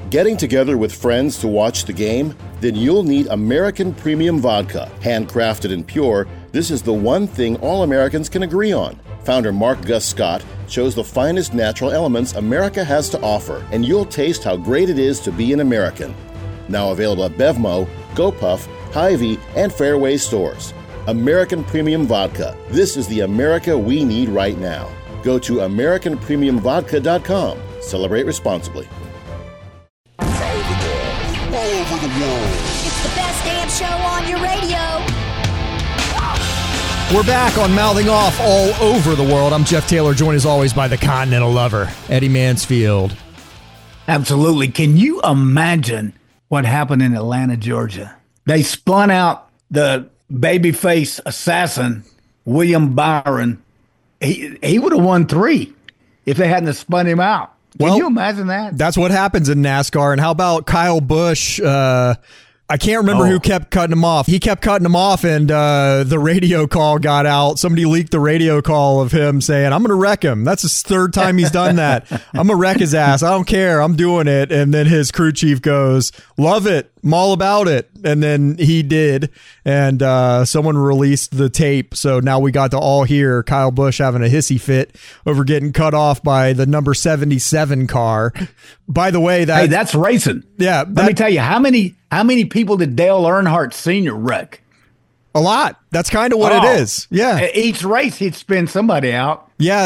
Getting together with friends to watch the game? Then you'll need American Premium Vodka. Handcrafted and pure, this is the one thing all Americans can agree on. Founder Mark Gus Scott chose the finest natural elements America has to offer, and you'll taste how great it is to be an American. Now available at Bevmo, GoPuff, Hy-Vee, and Fairway stores. American Premium Vodka. This is the America we need right now. Go to AmericanPremiumVodka.com. Celebrate responsibly. All over the world. It's the best damn show on your radio. We're back on Mouthing Off all over the world. I'm Jeff Taylor, joined as always by the Continental Lover, Eddie Mansfield. Absolutely. Can you imagine what happened in Atlanta, Georgia? They spun out the babyface assassin, William Byron. He would have won 3 if they hadn't spun him out. Can you imagine that? That's what happens in NASCAR. And how about Kyle Busch? I can't remember who kept cutting him off. He kept cutting him off, and the radio call got out. Somebody leaked the radio call of him saying, I'm going to wreck him. That's his 3rd time he's done that. I'm going to wreck his ass. I don't care. I'm doing it. And then his crew chief goes, love it. I'm all about it. And then he did. And someone released the tape. So now we got to all hear Kyle Busch having a hissy fit over getting cut off by the number 77 car. By the way, that's racing. Yeah. Let me tell you, how many people did Dale Earnhardt Sr. wreck? A lot. That's kind of what it is. Yeah. Each race, he'd spin somebody out. Yeah.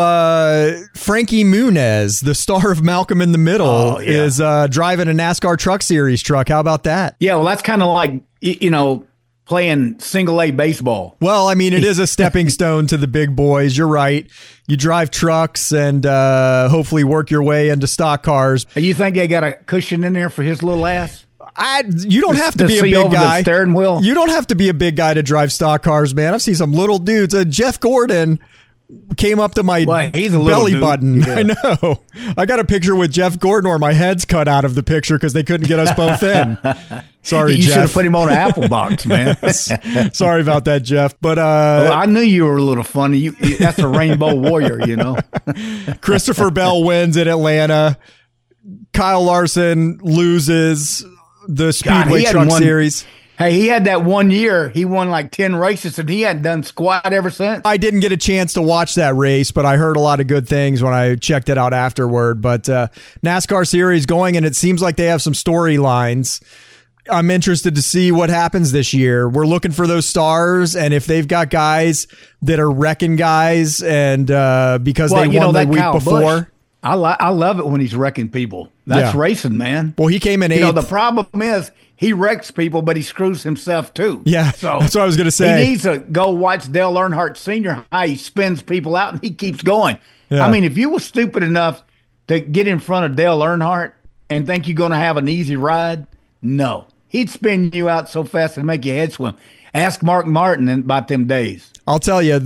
So Frankie Muniz, the star of Malcolm in the Middle, is driving a NASCAR Truck Series truck. How about that? Yeah. Well, that's kind of like, playing single A baseball. Well, I mean, it is a stepping stone to the big boys. You're right. You drive trucks and hopefully work your way into stock cars. You think they got a cushion in there for his little ass? You don't have to be a big guy. The steering wheel. You don't have to be a big guy to drive stock cars, man. I've seen some little dudes. Jeff Gordon came up to my belly button. Yeah. I know. I got a picture with Jeff Gordon where my head's cut out of the picture because they couldn't get us both in. Sorry, you Jeff. should have put him on an Apple box, man. Sorry about that, Jeff. But well, I knew you were a little funny. That's a Rainbow Warrior, Christopher Bell wins in Atlanta. Kyle Larson loses the Speedway Truck Series. Hey, he had that 1 year. He won like 10 races, and he hadn't done squat ever since. I didn't get a chance to watch that race, but I heard a lot of good things when I checked it out afterward. But NASCAR Series going, and it seems like they have some storylines. I'm interested to see what happens this year. We're looking for those stars, and if they've got guys that are wrecking guys, and because they won the week before. Busch, I love it when he's wrecking people. That's racing, man. Well, he came in 8th. The problem is he wrecks people, but he screws himself too. Yeah, so that's what I was going to say. He needs to go watch Dale Earnhardt Sr. how he spins people out, and he keeps going. Yeah. I mean, if you were stupid enough to get in front of Dale Earnhardt and think you're going to have an easy ride, no. He'd spin you out so fast and make your head swim. Ask Mark Martin about them days. I'll tell you,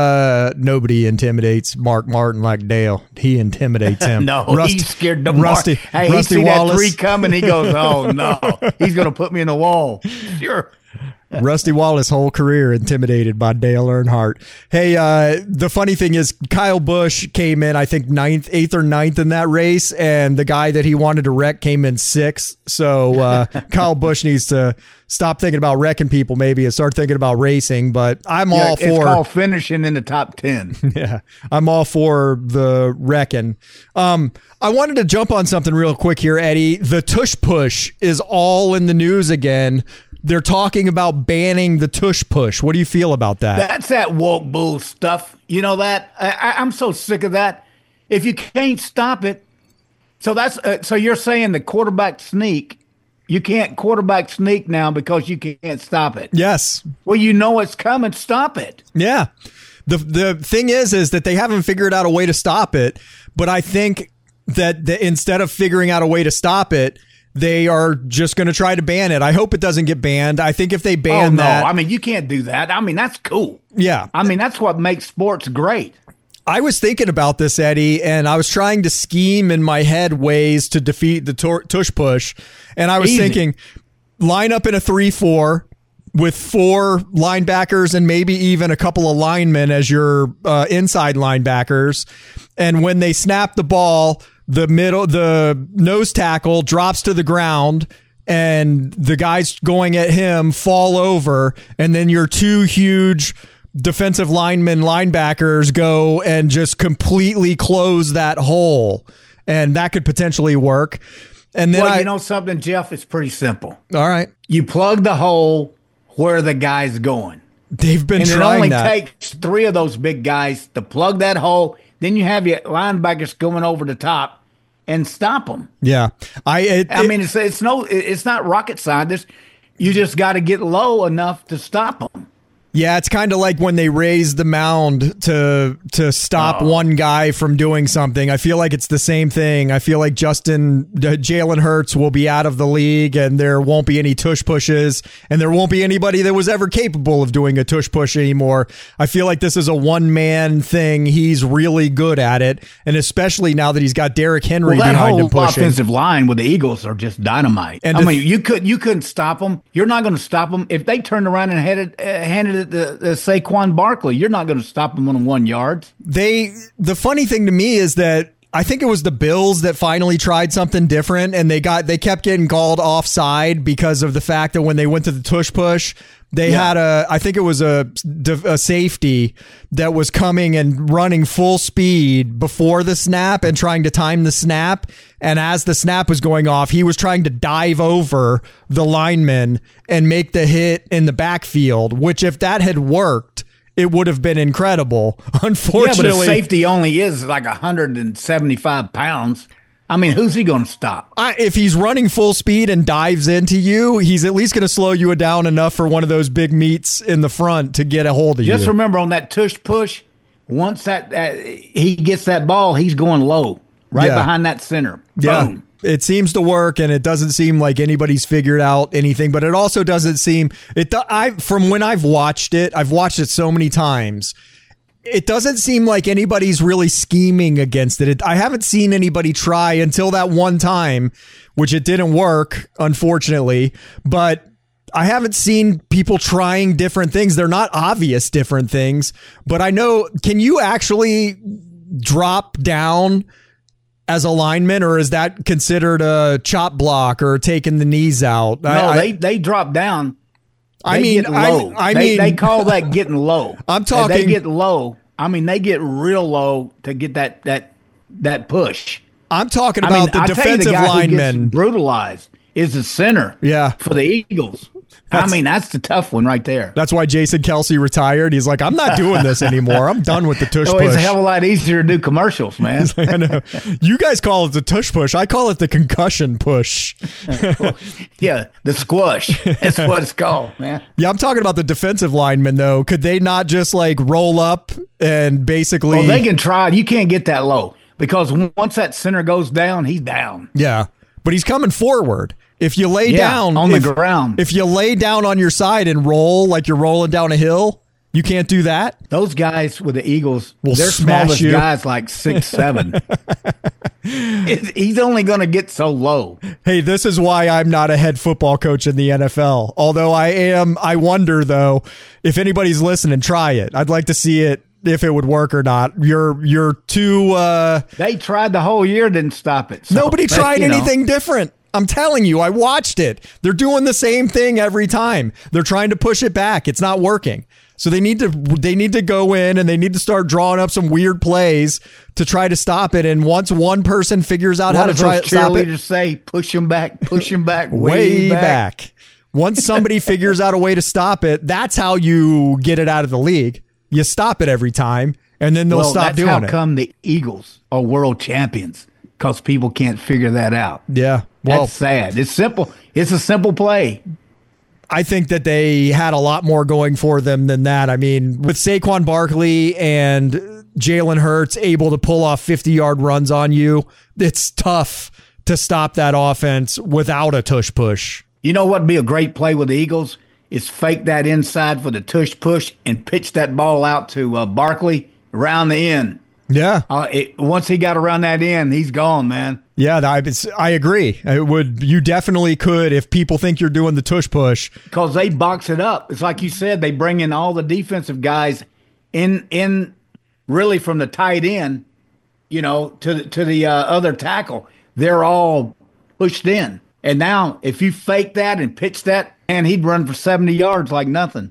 nobody intimidates Mark Martin like Dale. He intimidates him. No, he's scared to Rusty. Hey, he see that 3 coming. He goes, "Oh no, he's going to put me in the wall." Sure. Rusty Wallace' whole career intimidated by Dale Earnhardt. Hey, the funny thing is Kyle Busch came in, I think, 8th or 9th in that race, and the guy that he wanted to wreck came in 6th. So Kyle Busch needs to stop thinking about wrecking people maybe and start thinking about racing. But I'm all for... It's called finishing in the top 10. Yeah, I'm all for the wrecking. I wanted to jump on something real quick here, Eddie. The tush push is all in the news again. They're talking about banning the tush push. What do you feel about that? That's that woke bull stuff. You know that? I'm so sick of that. If you can't stop it, so that's so you're saying the quarterback sneak, you can't quarterback sneak now because you can't stop it. Yes. Well, you know it's coming. Stop it. Yeah. The thing is that they haven't figured out a way to stop it. But I think that instead of figuring out a way to stop it, they are just going to try to ban it. I hope it doesn't get banned. I think if they ban that... I mean, you can't do that. I mean, that's cool. Yeah. I mean, that's what makes sports great. I was thinking about this, Eddie, and I was trying to scheme in my head ways to defeat the tush push. And I was thinking, line up in a 3-4 with 4 linebackers and maybe even a couple of linemen as your inside linebackers. And when they snap the ball... the nose tackle drops to the ground and the guys going at him fall over, and then your two huge defensive linebackers go and just completely close that hole, and that could potentially work. And then you know something, Jeff? It's pretty simple. All right. You plug the hole where the guy's going. They've been And trying it only takes 3 of those big guys to plug that hole. Then you have your linebackers going over the top and stop them. Yeah. It's not rocket science. You just got to get low enough to stop them. Yeah, it's kind of like when they raise the mound to stop one guy from doing something. I feel like it's the same thing. I feel like Jalen Hurts will be out of the league, and there won't be any tush pushes, and there won't be anybody that was ever capable of doing a tush push anymore. I feel like this is a one-man thing. He's really good at it, and especially now that he's got Derrick Henry behind him pushing. Offensive line with the Eagles are just dynamite. And you couldn't stop them. You're not going to stop them if they turned around and handed it to Saquon Barkley. You're not going to stop them on 1 yard. The funny thing to me is that I think it was the Bills that finally tried something different, and they kept getting called offside because of the fact that when they went to the tush push, they had I think it was a safety that was coming and running full speed before the snap and trying to time the snap. And as the snap was going off, he was trying to dive over the lineman and make the hit in the backfield, which if that had worked, it would have been incredible. Unfortunately, but a safety only is like 175 pounds. I mean, who's he going to stop? If he's running full speed and dives into you, he's at least going to slow you down enough for one of those big meats in the front to get a hold of you. Just remember on that tush push, once that he gets that ball, he's going low, behind that center. Boom. Yeah. It seems to work, and it doesn't seem like anybody's figured out anything, but it also doesn't seem from when I've watched it so many times. It doesn't seem like anybody's really scheming against it. I haven't seen anybody try until that one time, which it didn't work, unfortunately. But I haven't seen people trying different things. They're not obvious different things. But I know, can you actually drop down as a lineman, or is that considered a chop block or taking the knees out? No, they drop down. They call that getting low. I'm talking. They get low. I mean, they get real low to get that push. I'm talking about the defensive lineman. Who gets brutalized is the center. Yeah. For the Eagles. That's the tough one right there. That's why Jason Kelsey retired. He's like, I'm not doing this anymore. I'm done with the tush push. It's a hell of a lot easier to do commercials, man. Like, I know. You guys call it the tush push. I call it the concussion push. Yeah, the squash. That's what it's called, man. Yeah, I'm talking about the defensive linemen, though. Could they not just like roll up and basically... Well, they can try. You can't get that low because once that center goes down, he's down. Yeah, but he's coming forward. If you lay down on the ground, if you lay down on your side and roll like you're rolling down a hill, you can't do that. Those guys with the Eagles, will their smash smallest guys like 6'7". He's only going to get so low. Hey, this is why I'm not a head football coach in the NFL. Although I am, I wonder though if anybody's listening, try it. I'd like to see it. If it would work or not. You're too. They tried the whole year, didn't stop it. So, nobody tried anything different. I'm telling you, I watched it. They're doing the same thing every time. They're trying to push it back. It's not working. So they need to go in and they need to start drawing up some weird plays to try to stop it. And once one person figures out how to try to stop it, cheerleaders say, push him back, way back. Once somebody figures out a way to stop it, that's how you get it out of the league. You stop it every time, and then they'll stop doing it. That's how come the Eagles are world champions, because people can't figure that out. Yeah. That's sad. It's simple. It's a simple play. I think that they had a lot more going for them than that. I mean, with Saquon Barkley and Jalen Hurts able to pull off 50-yard runs on you, it's tough to stop that offense without a tush push. You know what would be a great play with the Eagles? Is fake that inside for the tush push and pitch that ball out to Barkley around the end. Yeah. Once he got around that end, he's gone, man. Yeah, I agree. You definitely could if people think you're doing the tush push. Because they box it up. It's like you said, they bring in all the defensive guys in really from the tight end, to the other tackle. They're all pushed in. And now if you fake that and pitch that, and he'd run for 70 yards like nothing.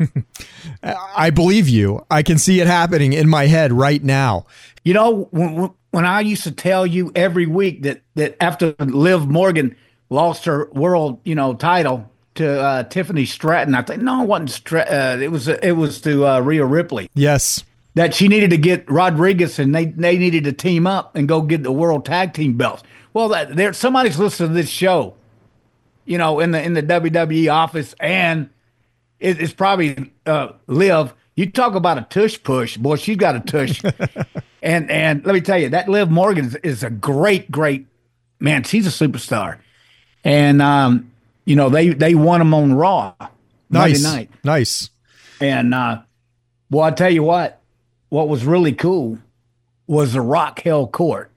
I believe you. I can see it happening in my head right now. When I used to tell you every week that after Liv Morgan lost her world, title to Tiffany Stratton, I think no, it wasn't it was to Rhea Ripley. Yes, that she needed to get Rodriguez, and they needed to team up and go get the world tag team belts. Well, somebody's listening to this show, in the WWE office, and it's probably Liv. You talk about a tush push, boy. She's got a tush. And let me tell you, that Liv Morgan is a great man. She's a superstar. And they won them on Raw Monday night. Nice. And well, I tell you what was really cool was the Rock held court.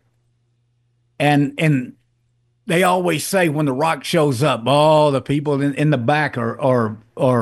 And they always say when the Rock shows up, the people in the back are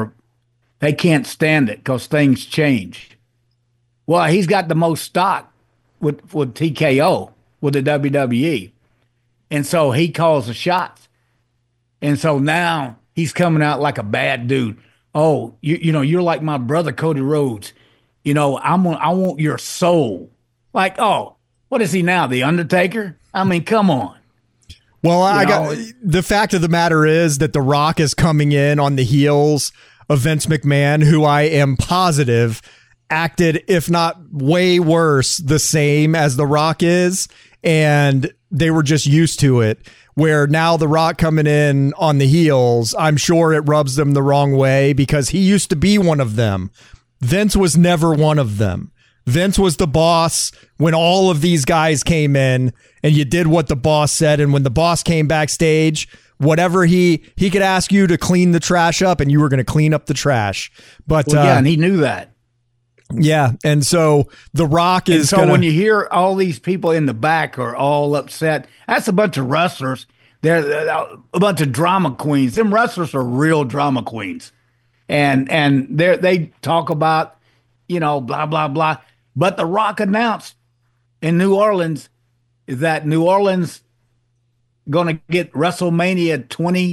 they can't stand it because things change. Well, he's got the most stock with TKO, with the WWE. And so he calls the shots. And so now he's coming out like a bad dude. Oh, you're like my brother Cody Rhodes. I want your soul. Like, what is he now, The Undertaker? I mean, come on. Well, the fact of the matter is that The Rock is coming in on the heels of Vince McMahon, who I am positive acted, if not way worse, the same as The Rock is. And they were just used to it, where now The Rock coming in on the heels, I'm sure it rubs them the wrong way because he used to be one of them. Vince was never one of them. Vince was the boss when all of these guys came in, and you did what the boss said. And when the boss came backstage, whatever he could ask you to clean the trash up, and you were going to clean up the trash. But and he knew that. Yeah, and so The Rock is. And so when you hear all these people in the back are all upset, that's a bunch of wrestlers. They're a bunch of drama queens. Them wrestlers are real drama queens, and they talk about blah blah blah. But The Rock announced in New Orleans that New Orleans going to get WrestleMania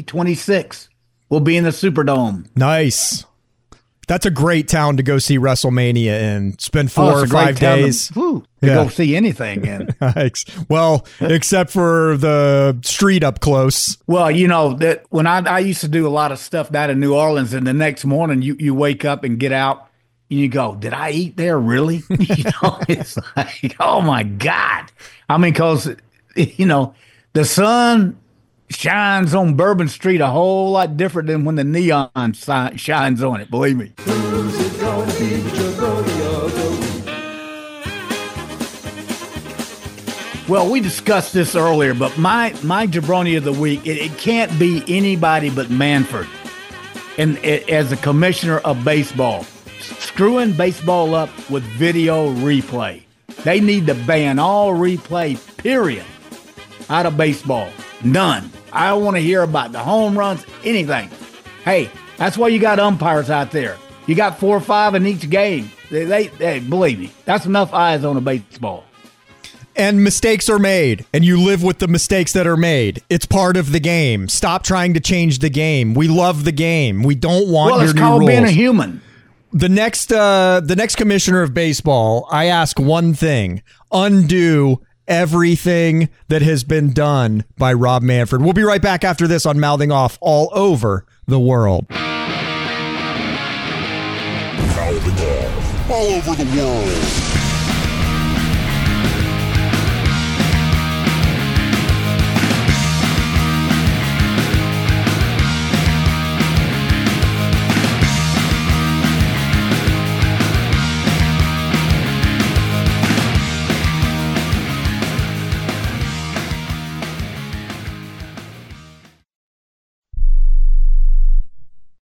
2026. Will be in the Superdome. Nice. That's a great town to go see WrestleMania in. Spend 4 or 5 days. To go see anything in. Well, except for the street up close. Well, that when I used to do a lot of stuff down in New Orleans, and the next morning you wake up and get out and you go, did I eat there really? It's like, oh my God. I mean, because, the sun shines on Bourbon Street a whole lot different than when the neon shines on it, believe me. Well, we discussed this earlier, but my jabroni of the week, it can't be anybody but Manfred, and as the commissioner of baseball, screwing baseball up with video replay. They need to ban all replay, period, out of baseball. None. I don't want to hear about the home runs, anything. Hey, that's why you got umpires out there. You got 4 or 5 in each game. They believe me, that's enough eyes on a baseball. And mistakes are made, and you live with the mistakes that are made. It's part of the game. Stop trying to change the game. We love the game. We don't want your new rules. Well, it's called being a human. The next commissioner of baseball, I ask one thing: undo everything that has been done by Rob Manfred. We'll be right back after this on Mouthing Off all over the world. Mouthing Off all over the world.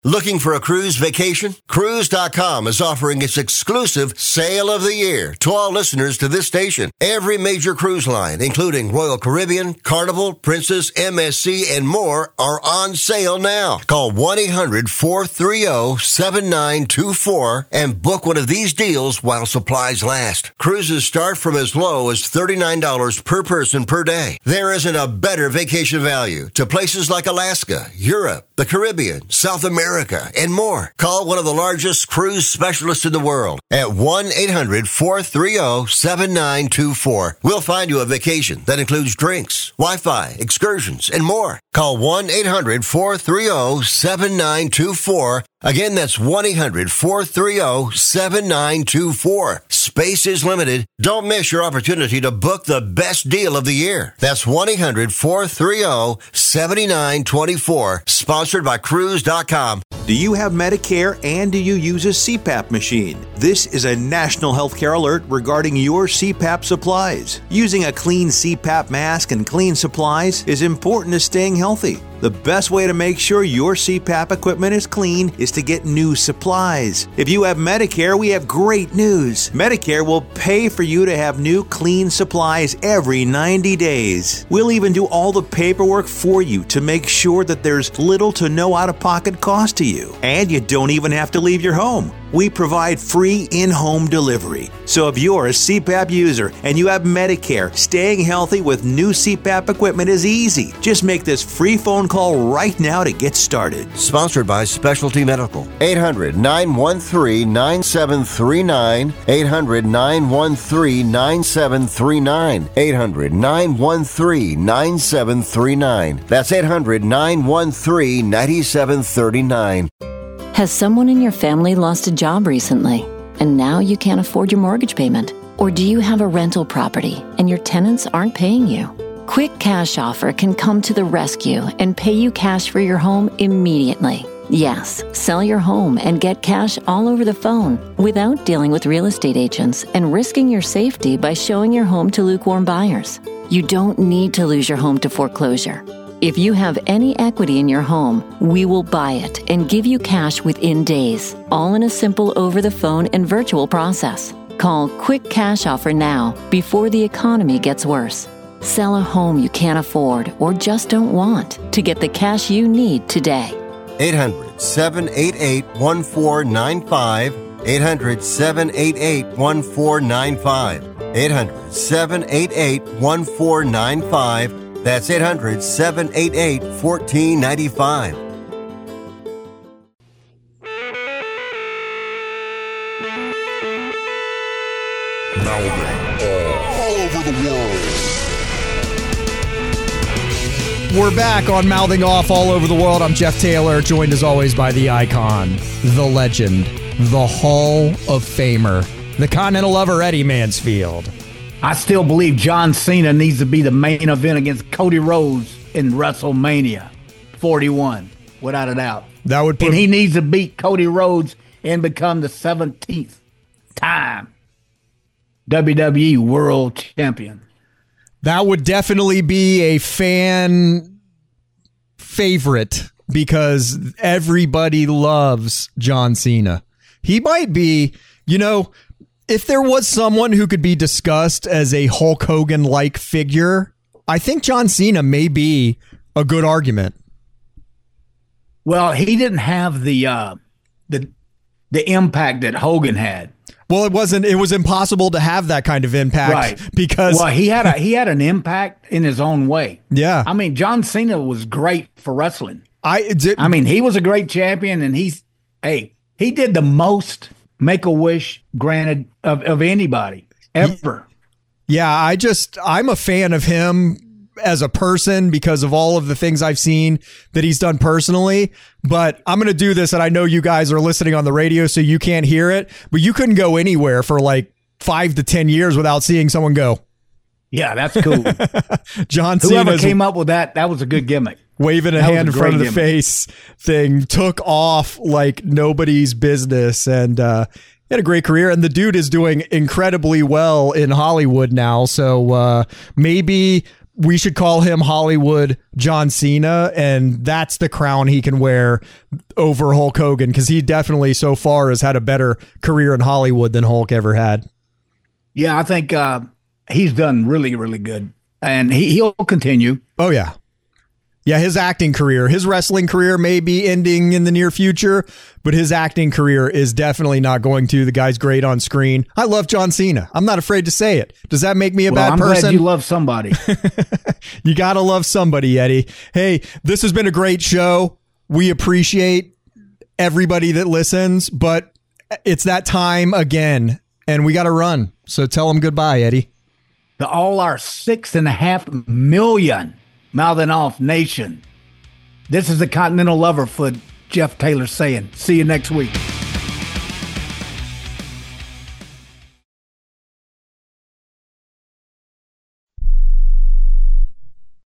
Looking for a cruise vacation? Cruise.com is offering its exclusive Sale of the Year to all listeners to this station. Every major cruise line, including Royal Caribbean, Carnival, Princess, MSC, and more, are on sale now. Call 1-800-430-7924 and book one of these deals while supplies last. Cruises start from as low as $39 per person per day. There isn't a better vacation value to places like Alaska, Europe, the Caribbean, South America, and more. Call one of the largest cruise specialists in the world at 1-800-430-7924. We'll find you a vacation that includes drinks, Wi-Fi, excursions, and more. Call 1-800-430-7924. Again, that's 1-800-430-7924. Space is limited. Don't miss your opportunity to book the best deal of the year. That's 1-800-430-7924. Sponsored by Cruise.com. Do you have Medicare and do you use a CPAP machine? This is a national healthcare alert regarding your CPAP supplies. Using a clean CPAP mask and clean supplies is important to staying healthy. The best way to make sure your CPAP equipment is clean is to get new supplies. If you have Medicare, we have great news. Medicare will pay for you to have new clean supplies every 90 days. We'll even do all the paperwork for you to make sure that there's little to no out-of-pocket cost to you. And you don't even have to leave your home. We provide free in-home delivery. So if you're a CPAP user and you have Medicare, staying healthy with new CPAP equipment is easy. Just make this free phone call right now to get started. Sponsored by Specialty Medical. 800-913-9739. 800-913-9739. 800-913-9739. That's 800-913-9739. Has someone in your family lost a job recently, and now you can't afford your mortgage payment? Or do you have a rental property and your tenants aren't paying you? Quick Cash Offer can come to the rescue and pay you cash for your home immediately. Yes, sell your home and get cash all over the phone without dealing with real estate agents and risking your safety by showing your home to lukewarm buyers. You don't need to lose your home to foreclosure. If you have any equity in your home, we will buy it and give you cash within days, all in a simple over-the-phone and virtual process. Call Quick Cash Offer now before the economy gets worse. Sell a home you can't afford or just don't want to get the cash you need today. 800-788-1495. 800-788-1495. 800-788-1495. That's 800-788-1495. All over the world. We're back on Mouthing Off All Over the World. I'm Jeff Taylor, joined as always by the icon, the legend, the Hall of Famer, the Continental Lover, Eddie Mansfield. I still believe John Cena needs to be the main event against Cody Rhodes in WrestleMania 41, without a doubt. That would and he needs to beat Cody Rhodes and become the 17th time WWE World Champion. That would definitely be a fan favorite because everybody loves John Cena. He might be, if there was someone who could be discussed as a Hulk Hogan-like figure, I think John Cena may be a good argument. Well, he didn't have the impact that Hogan had. Well, it was impossible to have that kind of impact, right? Because he had an impact in his own way. Yeah. I mean, John Cena was great for wrestling. He was a great champion, and he did the most Make-A-Wish granted of anybody ever. Yeah, I'm a fan of him as a person because of all of the things I've seen that he's done personally. But I'm going to do this, and I know you guys are listening on the radio, so you can't hear it. But you couldn't go anywhere for like 5 to 10 years without seeing someone go. Yeah, that's cool. John Cena. Whoever came up with that was a good gimmick. Waving a hand in front of the face thing took off like nobody's business, and he had a great career. And the dude is doing incredibly well in Hollywood now. So maybe we should call him Hollywood John Cena, and that's the crown he can wear over Hulk Hogan, because he definitely so far has had a better career in Hollywood than Hulk ever had. Yeah, I think he's done really, really good, and he'll continue. Oh, yeah. Yeah, his acting career, his wrestling career may be ending in the near future, but his acting career is definitely not going to. The guy's great on screen. I love John Cena. I'm not afraid to say it. Does that make me a bad person? I'm glad you love somebody. You got to love somebody, Eddie. Hey, this has been a great show. We appreciate everybody that listens, but it's that time again, and we got to run. So tell them goodbye, Eddie. To all our 6.5 million Mouthing Off Nation, this is the Continental Lover for Jeff Taylor saying, see you next week.